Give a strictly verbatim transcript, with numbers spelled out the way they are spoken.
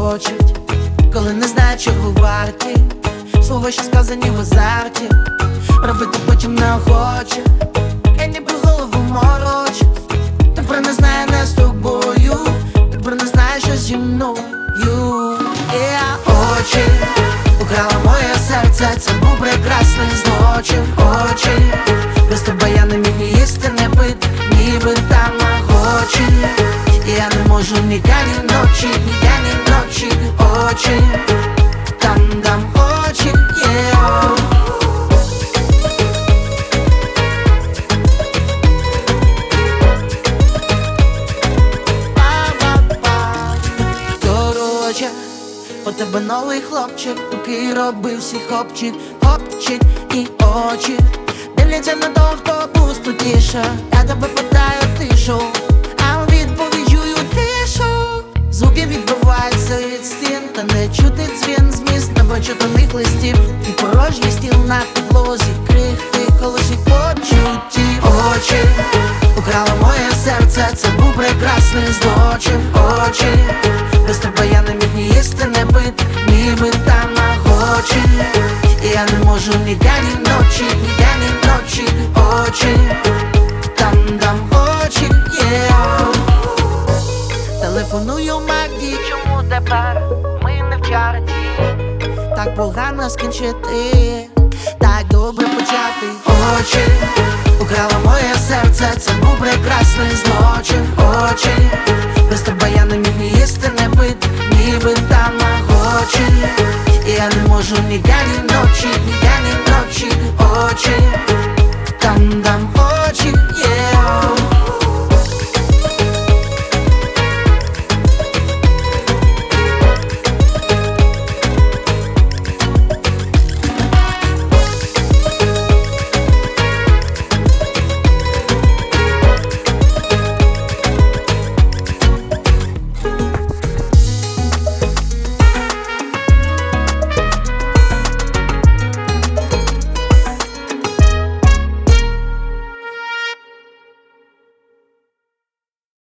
хочуть, коли не знають, чого варті. Слова, що сказані в азарті, робити потім неохоче. Я ніби голову морочу. Тепер не знає, не з тобою, тепер не знає, що зі мною. Yeah. Очі украла моє серце, це був прекрасний злочин. Очі, без тебе я не міг ні їсти, не пити, ніби там охочі. І я не можу ні дня, ні ночі, ні дня, ні ночі. Очі, там дам очі, yeah. Короче, по тебе новий хлопчик, поки робив всіх обчик, обчик і очі дивляться на того, хто пустотіше. Я тебе питаю, ти шо, а відповідь чую тишу. Звуки відбиваються від стін, та не чути дзвін зміст небочутаних листів. І порожній стіл на підлозі, крихти колишніх почуттів. Очі украла моє серце, це був прекрасний злочин. Очі, без тебе я не міг ні їсти, не пити, ніби там охочі. І я не можу ні дня, ні ночі, ні дня, ні ночі. Очі, там дам очі, yeah. Телефоную Магді, чому тепер ми не в чарті? Так погано скінчити, так добре почати. Очі украла моє серце, це був прекрасний злочин. Очі, без тебе я не міг ні їсти, не пити, ніби там охочі. І я не можу ні дня, ні ночі, ні дня, ні ночі. Очі, там дам очі, yeah.